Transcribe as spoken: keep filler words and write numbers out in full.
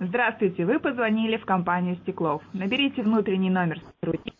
Здравствуйте, вы позвонили в компанию Стеклов. Наберите внутренний номер сотрудника.